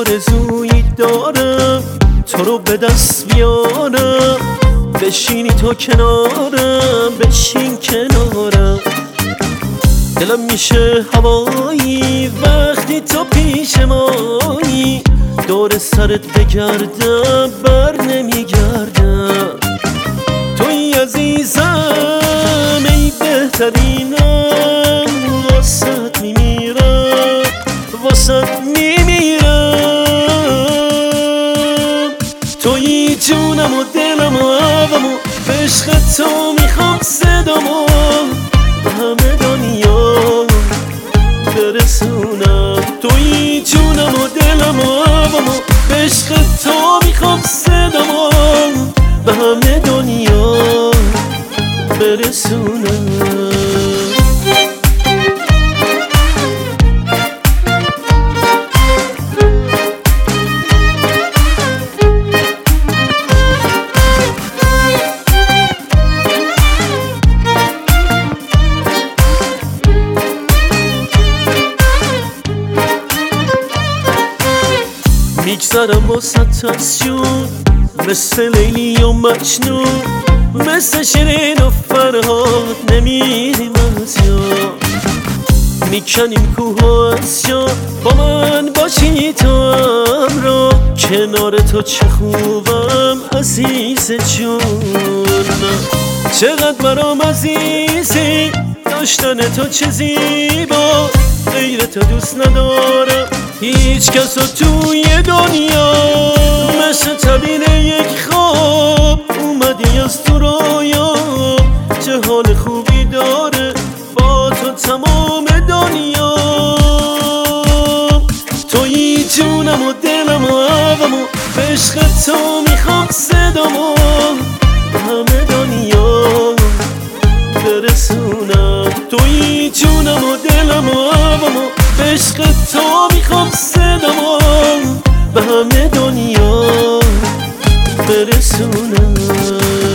آرزویی دارم تو رو به دست بیارم، بشینی تو کنارم، بشین کنارم. دلم میشه هوایی وقتی تو پیش مایی، دور سرت بگردم بر نمیگردم. توی عزیزم ای بهترینم، واسد میمیرم، واسد میمیرم. توی جونم و دلم و هوام و به عشق تو میخوام صدامو به همه دنیا برسونم. توی جونم و دلم و هوام و به عشق تو میخوام صدامو به همه دنیا برسونم. میگذرم واسه از جون، مثل لیلی و مجنون، مثل شیرین و فرهاد نمیریم از یاد. میکنیم کوه از جا با من باشی تو همراه، کنار تو چه خوبم عزیز جونم. چقدر برام عزیزی داشتن تو، چه زیبا، غیر تو دوست ندارم هیچ کس رو توی دنیا. مثل تعبیر یک خواب اومدی از تو رویا، چه حال خوبی داره با تو تمام دنیا. توی جونم و دلم و هوام و به عشق تو میخوام صدامو به همه دنیا برسونم. توی جونم و دلم و هوام و به عشق تو میخوام صدامو به همه دنیا برسونم.